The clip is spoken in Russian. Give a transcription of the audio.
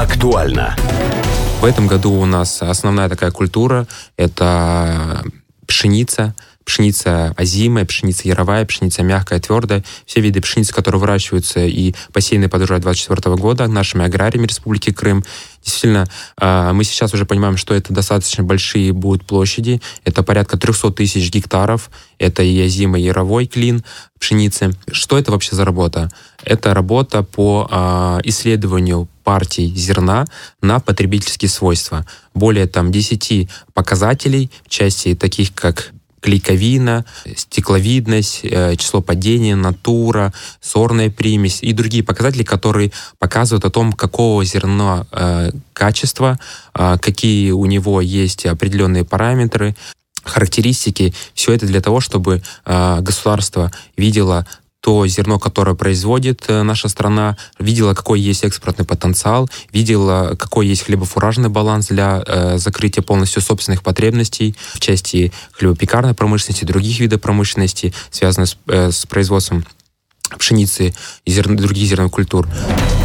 Актуально. В этом году у нас основная такая культура – это пшеница. Пшеница озимая, пшеница яровая, пшеница мягкая, твердая. Все виды пшеницы, которые выращиваются и посеяны под урожай 2024 года нашими аграриями Республики Крым. Действительно, мы сейчас уже понимаем, что это достаточно большие будут площади. Это порядка 300 тысяч гектаров. Это и озимый, и яровой клин пшеницы. Что это вообще за работа? Это работа по исследованию партий зерна на потребительские свойства. Более 10 показателей в части таких, как клейковина, стекловидность, число падения, натура, сорная примесь и другие показатели, которые показывают о том, какого зерна качества, какие у него есть определенные параметры, характеристики. Все это для того, чтобы государство видело то зерно, которое производит наша страна, видела, какой есть экспортный потенциал, видела, какой есть хлебофуражный баланс для закрытия полностью собственных потребностей в части хлебопекарной промышленности, других видов промышленности, связанных с производством пшеницы и других зерновых культур.